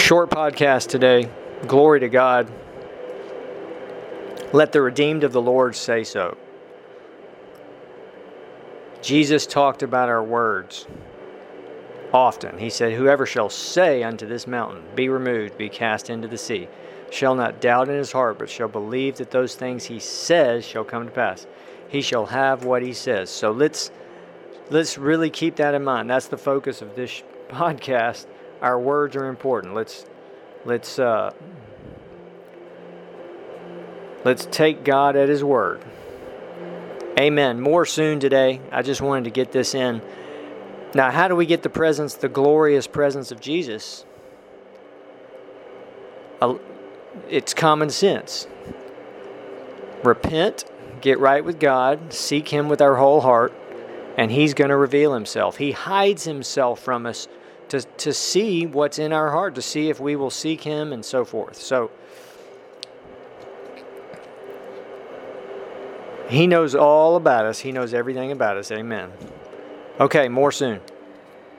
Short podcast today. Glory to God. Let the redeemed of the Lord say so. Jesus talked about our words often. He said, "Whoever shall say unto this mountain, be removed, be cast into the sea, shall not doubt in his heart, but shall believe that those things he says shall come to pass. He shall have what he says." So let's really keep that in mind. That's the focus of this podcast. Our words are important. Let's take God at His word. Amen. More soon today. I just wanted to get this in. Now, how do we get the glorious presence of Jesus? It's common sense. Repent, get right with God, seek Him with our whole heart, and He's going to reveal Himself. He hides Himself from us to see what's in our heart, to see if we will seek Him and so forth. So, He knows all about us. He knows everything about us. Amen. Okay, more soon.